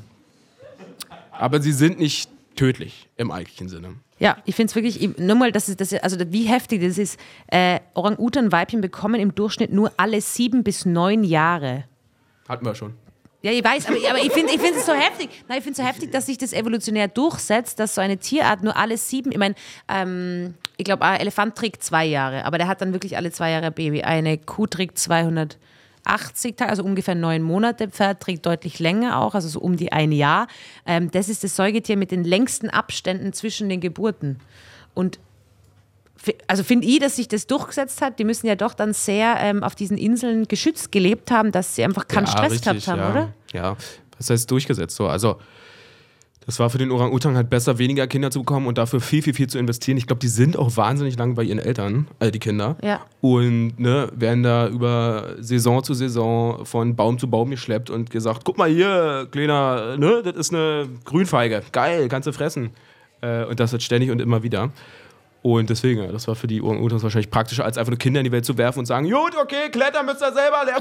[SPEAKER 3] aber sie sind nicht tödlich im eigentlichen Sinne.
[SPEAKER 2] Ja, ich finde es wirklich, ich- nur mal, das ist, das ist, also wie heftig das ist. Äh, Orang-Utan-Weibchen bekommen im Durchschnitt nur alle sieben bis neun Jahre.
[SPEAKER 3] Hatten wir schon.
[SPEAKER 2] Ja, ich weiß, aber, aber ich finde ich find es so heftig. Nein, ich finde es so heftig, dass sich das evolutionär durchsetzt, dass so eine Tierart nur alle sieben, ich meine, ähm, ich glaube, ein Elefant trägt zwei Jahre, aber der hat dann wirklich alle zwei Jahre ein Baby. Eine Kuh trägt zweihundertachtzig Tage, also ungefähr neun Monate. Pferd trägt deutlich länger auch, also so um die ein Jahr. Ähm, das ist das Säugetier mit den längsten Abständen zwischen den Geburten. Und fi- also finde ich, dass sich das durchgesetzt hat. Die müssen ja doch dann sehr ähm, auf diesen Inseln geschützt gelebt haben, dass sie einfach keinen
[SPEAKER 3] Ja,
[SPEAKER 2] Stress
[SPEAKER 3] richtig,
[SPEAKER 2] gehabt haben,
[SPEAKER 3] ja.
[SPEAKER 2] oder?
[SPEAKER 3] Ja, was heißt durchgesetzt so? Also, das war für den Orang-Utan halt besser, weniger Kinder zu bekommen und dafür viel, viel, viel zu investieren. Ich glaube, die sind auch wahnsinnig lang bei ihren Eltern, äh, die Kinder.
[SPEAKER 2] Ja.
[SPEAKER 3] Und ne, werden da über Saison zu Saison von Baum zu Baum geschleppt und gesagt, guck mal hier, Kleiner, ne, das ist eine Grünfeige. Geil, kannst du fressen. Äh, und das wird ständig und immer wieder. Und deswegen, ja, das war für die Orang-Utans wahrscheinlich praktischer, als einfach nur Kinder in die Welt zu werfen und sagen, gut, okay, klettern müsst ihr selber lernen.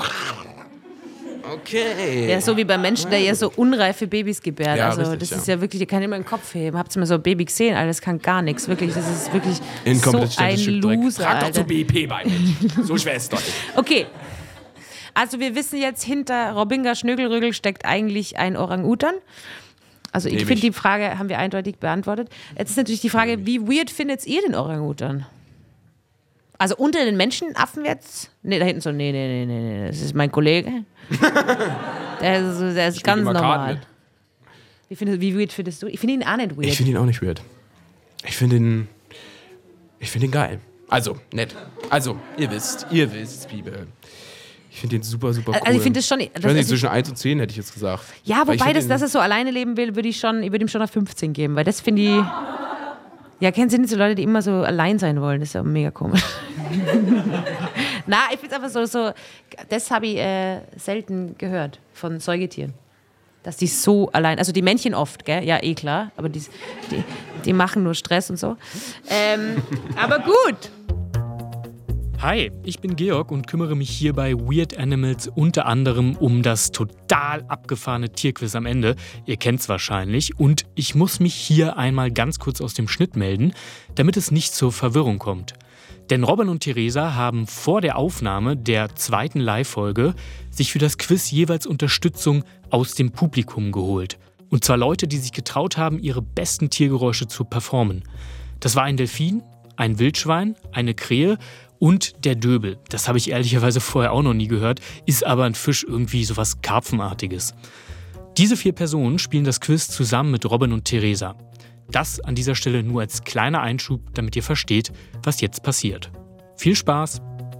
[SPEAKER 3] Okay.
[SPEAKER 2] Ja, so wie bei Menschen, der ja so unreife Babys gebärt.
[SPEAKER 3] Ja,
[SPEAKER 2] also
[SPEAKER 3] richtig,
[SPEAKER 2] das
[SPEAKER 3] ja.
[SPEAKER 2] ist ja wirklich, der kann immer den Kopf heben. Habt ihr mal so ein Baby gesehen? Alter, das kann gar nichts. Wirklich, das ist wirklich
[SPEAKER 3] Inkompetentes
[SPEAKER 2] so ein
[SPEAKER 3] Stück Dreck.
[SPEAKER 2] Loser,
[SPEAKER 3] Frag doch
[SPEAKER 2] Alter.
[SPEAKER 3] zu B P bei mir. So schwer ist es doch nicht.
[SPEAKER 2] Okay, also wir wissen jetzt, hinter Robinga Schnögelrügel steckt eigentlich ein Orang-Utan. Also ich
[SPEAKER 3] Nehm
[SPEAKER 2] finde,
[SPEAKER 3] ich.
[SPEAKER 2] die Frage haben wir eindeutig beantwortet. Jetzt ist natürlich die Frage, wie weird findet ihr den Orang-Utan? Also unter den Menschenaffen jetzt? Ne, da hinten so, nee, nee, nee, nee, nee, das ist mein Kollege. Der ist, so- der ist ganz
[SPEAKER 3] immer Karten
[SPEAKER 2] normal.
[SPEAKER 3] mit.
[SPEAKER 2] Wie, findest, wie weird findest du? Ich finde ihn auch nicht weird.
[SPEAKER 3] Ich finde ihn auch nicht weird. Ich finde ihn. Ich finde ihn geil. Also, nett. Also, ihr wisst, ihr wisst, Bibel. Ich finde ihn super, super cool.
[SPEAKER 2] Also ich finde das schon.
[SPEAKER 3] ich
[SPEAKER 2] Das
[SPEAKER 3] weiß nicht,
[SPEAKER 2] ist,
[SPEAKER 3] zwischen eins und zehn hätte ich jetzt gesagt.
[SPEAKER 2] ja,
[SPEAKER 3] Weil ich
[SPEAKER 2] wobei,
[SPEAKER 3] find
[SPEAKER 2] das,
[SPEAKER 3] ihn-
[SPEAKER 2] dass er so alleine leben will, würde ich, schon, ich würde ihm schon eine fünfzehn geben, weil das finde ich. Ja, kennen Sie nicht so Leute, die immer so allein sein wollen? Das ist ja mega komisch. Na, ich finde es einfach so, so. Das habe ich äh, selten gehört von Säugetieren. Dass die so allein. Also die Männchen oft, gell? Ja, eh klar. Aber die, die, die machen nur Stress und so. Ähm, aber gut.
[SPEAKER 1] Hi, ich bin Georg und kümmere mich hier bei Weird Animals unter anderem um das total abgefahrene Tierquiz am Ende. Ihr kennt's wahrscheinlich. Und ich muss mich hier einmal ganz kurz aus dem Schnitt melden, damit es nicht zur Verwirrung kommt. Denn Robin und Theresa haben vor der Aufnahme der zweiten Live-Folge sich für das Quiz jeweils Unterstützung aus dem Publikum geholt. Und zwar Leute, die sich getraut haben, ihre besten Tiergeräusche zu performen. Das war ein Delfin, ein Wildschwein, eine Krähe und der Döbel. Das habe ich ehrlicherweise vorher auch noch nie gehört, ist aber ein Fisch irgendwie sowas Karpfenartiges. Diese vier Personen spielen das Quiz zusammen mit Robin und Theresa. Das an dieser Stelle nur als kleiner Einschub, damit ihr versteht, was jetzt passiert. Viel Spaß!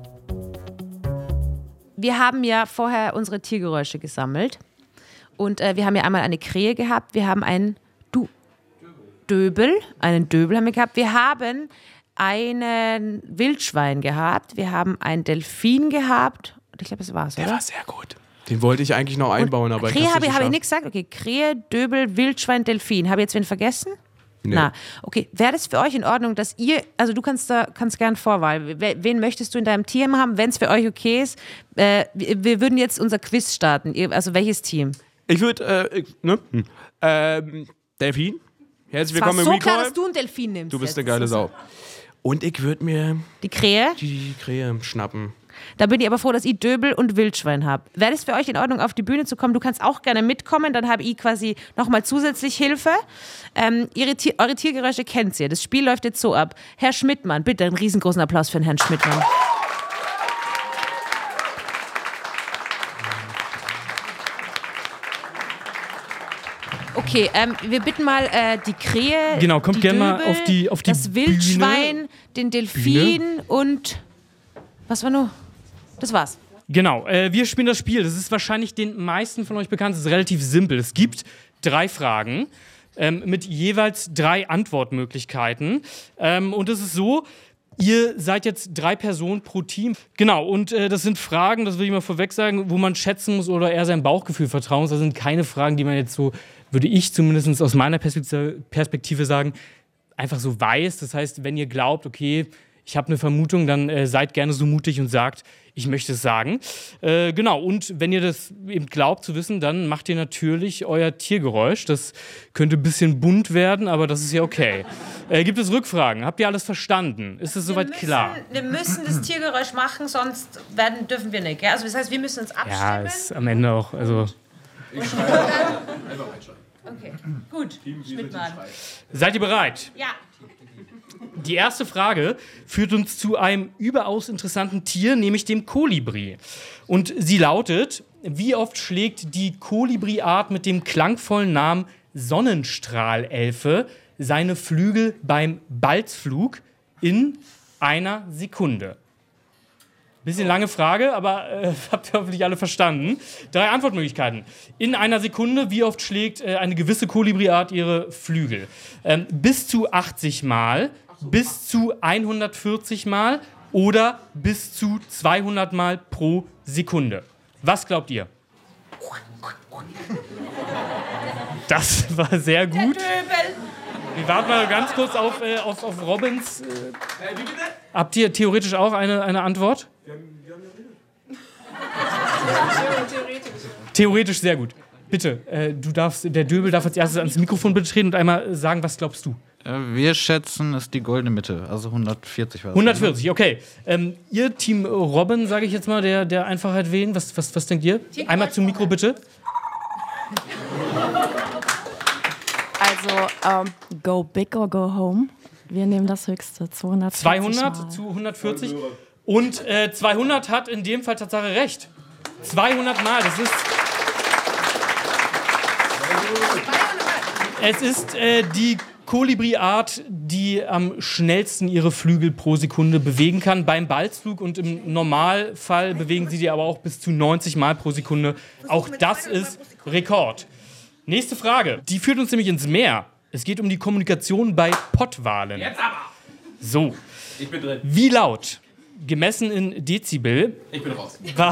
[SPEAKER 2] Wir haben ja vorher unsere Tiergeräusche gesammelt. Und äh, wir haben ja einmal eine Krähe gehabt, wir haben einen du Döbel, einen Döbel haben wir gehabt, wir haben einen Wildschwein gehabt, wir haben einen Delfin gehabt und ich glaube, das war's,
[SPEAKER 3] Der
[SPEAKER 2] oder?
[SPEAKER 3] war sehr gut. Den wollte ich eigentlich noch einbauen, aber
[SPEAKER 2] Krähe
[SPEAKER 3] hab's
[SPEAKER 2] habe ich,
[SPEAKER 3] nicht
[SPEAKER 2] hab ich
[SPEAKER 3] geschafft.
[SPEAKER 2] nicht gesagt. Okay, Krähe, Döbel, Wildschwein, Delfin. Habe ich jetzt wen vergessen?
[SPEAKER 3] Nee.
[SPEAKER 2] Na, okay. Wäre das für euch in Ordnung, dass ihr, also du kannst da kannst gern Vorwahl. Wen möchtest du in deinem Team haben, wenn es für euch okay ist? Äh, wir, wir würden jetzt unser Quiz starten. Also welches Team?
[SPEAKER 3] Ich würde, äh, ne? Hm. Ähm, Delfin. Herzlich willkommen
[SPEAKER 2] Es war
[SPEAKER 3] im
[SPEAKER 2] so klar,
[SPEAKER 3] Recall.
[SPEAKER 2] dass du einen Delfin nimmst.
[SPEAKER 3] Du bist
[SPEAKER 2] jetzt.
[SPEAKER 3] eine geile Sau. Und ich würde mir
[SPEAKER 2] Die Krähe?
[SPEAKER 3] die Krähe schnappen.
[SPEAKER 2] Da bin ich aber froh, dass ich Döbel und Wildschwein habe. Wäre das für euch in Ordnung, auf die Bühne zu kommen? Du kannst auch gerne mitkommen, dann habe ich quasi nochmal zusätzlich Hilfe. Ähm, ihre Tier, eure Tiergeräusche kennt ihr. Das Spiel läuft jetzt so ab. Herr Schmidtmann, bitte einen riesengroßen Applaus für den Herrn Schmidtmann. Okay, ähm, wir bitten mal äh, die Krähe,
[SPEAKER 1] Genau, kommt
[SPEAKER 2] die
[SPEAKER 1] gerne mal
[SPEAKER 2] Döbel,
[SPEAKER 1] auf die- auf die
[SPEAKER 2] das Wildschwein,
[SPEAKER 1] Bühne.
[SPEAKER 2] den Delfin und was war nur? Das war's.
[SPEAKER 1] Genau, äh, wir spielen das Spiel. Das ist wahrscheinlich den meisten von euch bekannt. Es ist relativ simpel. Es gibt drei Fragen ähm, mit jeweils drei Antwortmöglichkeiten. Ähm, und es ist so, ihr seid jetzt drei Personen pro Team. Genau, und äh, das sind Fragen, das will ich mal vorweg sagen, wo man schätzen muss oder eher seinem Bauchgefühl vertrauen muss. Das sind keine Fragen, die man jetzt so, würde ich zumindest aus meiner Perspektive, Perspektive sagen, einfach so weiß. Das heißt, wenn ihr glaubt, okay, ich habe eine Vermutung, dann äh, seid gerne so mutig und sagt, ich möchte es sagen. Äh, genau, und wenn ihr das eben glaubt zu wissen, dann macht ihr natürlich euer Tiergeräusch. Das könnte ein bisschen bunt werden, aber das ist ja okay. Äh, gibt es Rückfragen? Habt ihr alles verstanden? Ist es soweit klar?
[SPEAKER 2] Wir müssen das Tiergeräusch machen, sonst werden, dürfen wir nicht. Gell? Also das heißt, wir müssen uns abstimmen.
[SPEAKER 1] Ja, ist am Ende auch, also...
[SPEAKER 2] Okay, gut. Schmidtmann.
[SPEAKER 1] Seid ihr bereit?
[SPEAKER 2] Ja.
[SPEAKER 1] Die erste Frage führt uns zu einem überaus interessanten Tier, nämlich dem Kolibri. Und sie lautet, wie oft schlägt die Kolibri-Art mit dem klangvollen Namen Sonnenstrahlelfe seine Flügel beim Balzflug in einer Sekunde? Bisschen lange Frage, aber äh, habt ihr hoffentlich alle verstanden. Drei Antwortmöglichkeiten. In einer Sekunde, wie oft schlägt äh, eine gewisse Kolibri-Art ihre Flügel? Ähm, bis zu achtzig Mal, bis zu hundertvierzig Mal oder bis zu zweihundert Mal pro Sekunde. Was glaubt ihr? Das war sehr gut. Wir warten mal ganz kurz auf, äh, auf, auf Robins. Äh, habt ihr theoretisch auch eine, eine Antwort? Theoretisch sehr gut. Bitte, äh, du darfst, der Döbel darf als erstes ans Mikrofon bitte treten und einmal sagen, was glaubst du?
[SPEAKER 4] Wir schätzen, es ist die goldene Mitte, also hundertvierzig war es.
[SPEAKER 1] hundertvierzig, okay. Ähm, ihr Team Robin, sage ich jetzt mal, der, der Einfachheit wegen, was, was, was denkt ihr? Einmal zum Mikro bitte.
[SPEAKER 5] Also, ähm, go big or go home. Wir nehmen das höchste, zweihundertvierzig
[SPEAKER 1] zweihundert
[SPEAKER 5] Mal.
[SPEAKER 1] zu hundertvierzig. Und äh, zweihundert hat in dem Fall Tatsache recht. zweihundert Mal, das ist... Es ist äh, die Kolibri-Art, die am schnellsten ihre Flügel pro Sekunde bewegen kann beim Balzflug, und im Normalfall bewegen sie die aber auch bis zu neunzig Mal pro Sekunde. Auch das ist Rekord. Nächste Frage. Die führt uns nämlich ins Meer. Es geht um die Kommunikation bei Pottwalen.
[SPEAKER 3] Jetzt aber!
[SPEAKER 1] So.
[SPEAKER 3] Ich bin drin.
[SPEAKER 1] Wie laut, gemessen in Dezibel,
[SPEAKER 3] Ich bin raus.
[SPEAKER 1] war,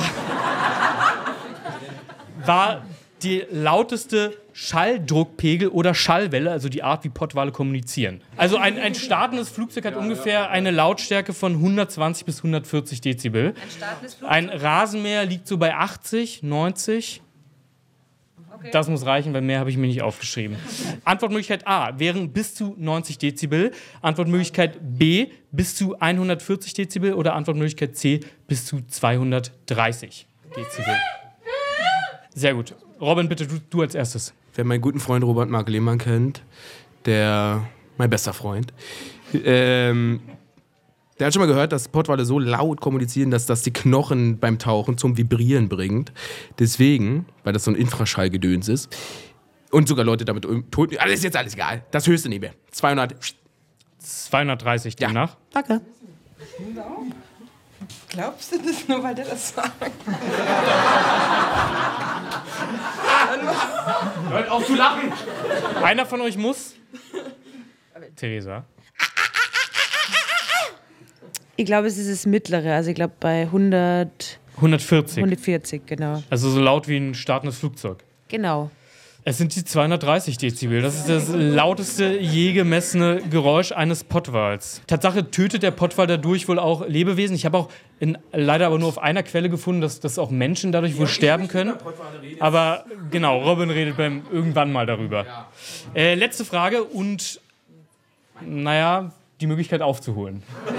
[SPEAKER 1] war die lauteste Schalldruckpegel oder Schallwelle, also die Art, wie Pottwale kommunizieren. Also ein, ein startendes Flugzeug hat ungefähr eine Lautstärke von hundertzwanzig bis hundertvierzig Dezibel. Ein Rasenmäher liegt so bei achtzig, neunzig. Das muss reichen, weil mehr habe ich mir nicht aufgeschrieben. Antwortmöglichkeit A wären bis zu neunzig Dezibel. Antwortmöglichkeit B bis zu hundertvierzig Dezibel. Oder Antwortmöglichkeit C bis zu zweihundertdreißig Dezibel. Sehr gut. Robin, bitte, du, du als erstes.
[SPEAKER 3] Wer meinen guten Freund Robert Mark Lehmann kennt, der, mein bester Freund, ähm, der hat schon mal gehört, dass Pottwale so laut kommunizieren, dass das die Knochen beim Tauchen zum Vibrieren bringt. Deswegen, weil das so ein Infraschallgedöns ist, und sogar Leute damit tot. Alles ist jetzt alles egal. Das höchste nehmen wir. zweihundert.
[SPEAKER 1] zweihundertdreißig demnach.
[SPEAKER 3] Danke.
[SPEAKER 6] Glaubst du das nur, weil der das sagt?
[SPEAKER 3] Hört auf zu lachen!
[SPEAKER 1] Einer von euch muss. Theresa.
[SPEAKER 2] Ich glaube, es ist das mittlere. Also ich glaube bei hundert,
[SPEAKER 1] hundertvierzig.
[SPEAKER 2] hundertvierzig, genau.
[SPEAKER 1] Also so laut wie ein startendes Flugzeug.
[SPEAKER 2] Genau.
[SPEAKER 1] Es sind die zweihundertdreißig Dezibel. Das ist das lauteste je gemessene Geräusch eines Pottwals. Tatsache tötet der Pottwal dadurch wohl auch Lebewesen. Ich habe auch in, leider aber nur auf einer Quelle gefunden, dass, dass auch Menschen dadurch wohl sterben können. Aber genau, Robin redet beim irgendwann mal darüber. Äh, letzte Frage und, naja, die Möglichkeit aufzuholen.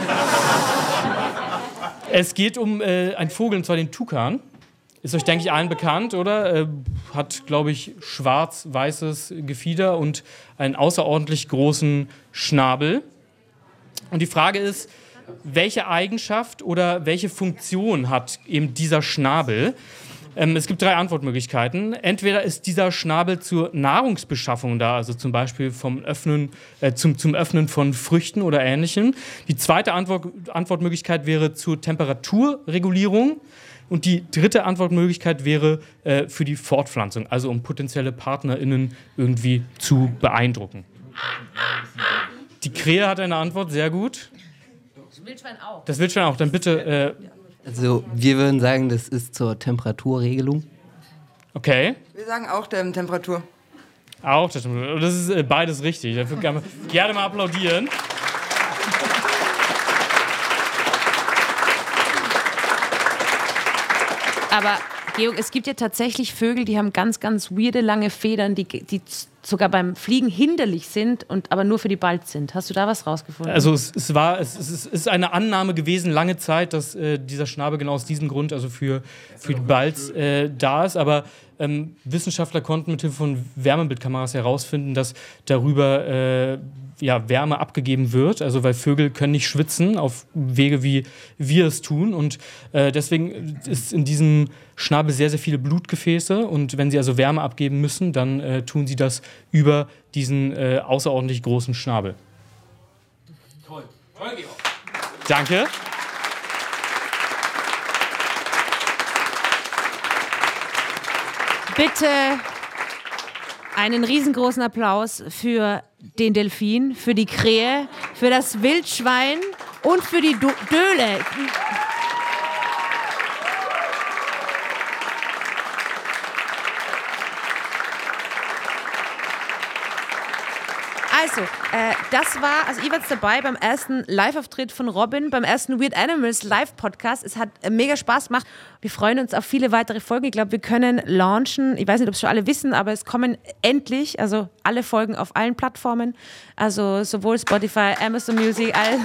[SPEAKER 1] Es geht um äh, einen Vogel, und zwar den Tukan. Ist euch, denke ich, allen bekannt, oder? Äh, hat, glaube ich, schwarz-weißes Gefieder und einen außerordentlich großen Schnabel. Und die Frage ist, welche Eigenschaft oder welche Funktion hat eben dieser Schnabel? Ähm, es gibt drei Antwortmöglichkeiten. Entweder ist dieser Schnabel zur Nahrungsbeschaffung da, also zum Beispiel vom Öffnen, äh, zum, zum Öffnen von Früchten oder Ähnlichem. Die zweite Antwort, Antwortmöglichkeit wäre zur Temperaturregulierung. Und die dritte Antwortmöglichkeit wäre äh, für die Fortpflanzung, also um potenzielle PartnerInnen irgendwie zu beeindrucken. Die Krähe hat eine Antwort, sehr gut. Das Wildschwein auch. Das Wildschwein auch, dann bitte. Äh
[SPEAKER 7] also, wir würden sagen, das ist zur Temperaturregelung.
[SPEAKER 1] Okay.
[SPEAKER 6] Wir sagen auch der Temperatur.
[SPEAKER 1] Auch der Temperatur. Das ist äh, beides richtig. Dafür gerne, gerne mal applaudieren.
[SPEAKER 2] Aber Georg, es gibt ja tatsächlich Vögel, die haben ganz, ganz weirde lange Federn, die, die sogar beim Fliegen hinderlich sind, und aber nur für die Balz sind. Hast du da was rausgefunden?
[SPEAKER 1] Also es, es war, es, es ist eine Annahme gewesen lange Zeit, dass äh, dieser Schnabel genau aus diesem Grund, also für, für die Balz, äh, da ist. Aber ähm, Wissenschaftler konnten mit Hilfe von Wärmebildkameras herausfinden, dass darüber äh, ja, Wärme abgegeben wird, also weil Vögel können nicht schwitzen auf Wege, wie wir es tun, und äh, deswegen ist in diesem Schnabel sehr, sehr viele Blutgefäße, und wenn sie also Wärme abgeben müssen, dann äh, tun sie das über diesen äh, außerordentlich großen Schnabel. Toll. Toll, Georg. Danke.
[SPEAKER 2] Bitte einen riesengroßen Applaus für den Delfin, für die Krähe, für das Wildschwein und für die Do- Döle. Also, äh, das war, also ihr wart dabei beim ersten Live-Auftritt von Robin, beim ersten Weird Animals Live-Podcast. Es hat äh, mega Spaß gemacht. Wir freuen uns auf viele weitere Folgen. Ich glaube, wir können launchen. Ich weiß nicht, ob es schon alle wissen, aber es kommen endlich, also alle Folgen auf allen Plattformen. Also sowohl Spotify, Amazon Music, all...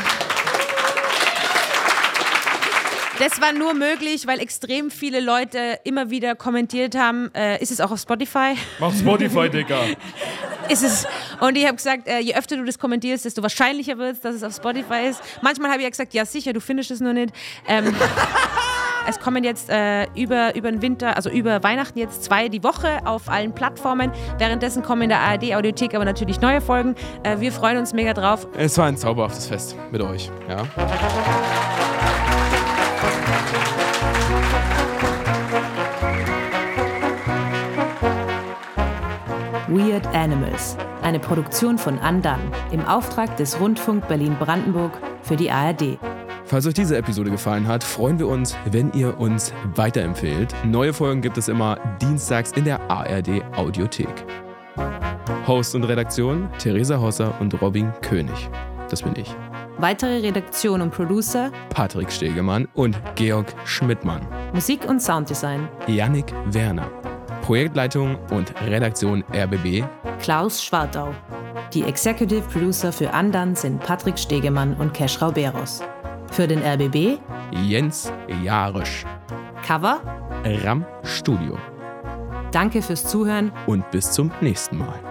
[SPEAKER 2] Das war nur möglich, weil extrem viele Leute immer wieder kommentiert haben, äh, ist es auch auf Spotify?
[SPEAKER 3] Mach Spotify, Digga.
[SPEAKER 2] Ist es. Und ich habe gesagt, äh, je öfter du das kommentierst, desto wahrscheinlicher wird es, dass es auf Spotify ist. Manchmal habe ich ja gesagt, ja sicher, du findest es nur nicht. Ähm, es kommen jetzt äh, über, über den Winter, also über Weihnachten jetzt zwei die Woche auf allen Plattformen. Währenddessen kommen in der A R D-Audiothek aber natürlich neue Folgen. Äh, wir freuen uns mega drauf.
[SPEAKER 3] Es war ein zauberhaftes Fest mit euch. Ja.
[SPEAKER 8] Weird Animals, eine Produktion von Undone im Auftrag des Rundfunk Berlin-Brandenburg für die A R D.
[SPEAKER 3] Falls euch diese Episode gefallen hat, freuen wir uns, wenn ihr uns weiterempfehlt. Neue Folgen gibt es immer dienstags in der A R D-Audiothek. Host und Redaktion Theresa Hosser und Robin König. Das bin ich.
[SPEAKER 8] Weitere Redaktion und Producer
[SPEAKER 3] Patrick Stegemann und Georg Schmidtmann.
[SPEAKER 8] Musik und Sounddesign
[SPEAKER 3] Yannick Werner. Projektleitung und Redaktion R B B
[SPEAKER 8] Klaus Schwartau. Die Executive Producer für Undone sind Patrick Stegemann und Kesh Rauberos. Für den R B B
[SPEAKER 3] Jens Jarisch.
[SPEAKER 8] Cover
[SPEAKER 3] Ram Studio.
[SPEAKER 8] Danke fürs Zuhören
[SPEAKER 3] und bis zum nächsten Mal.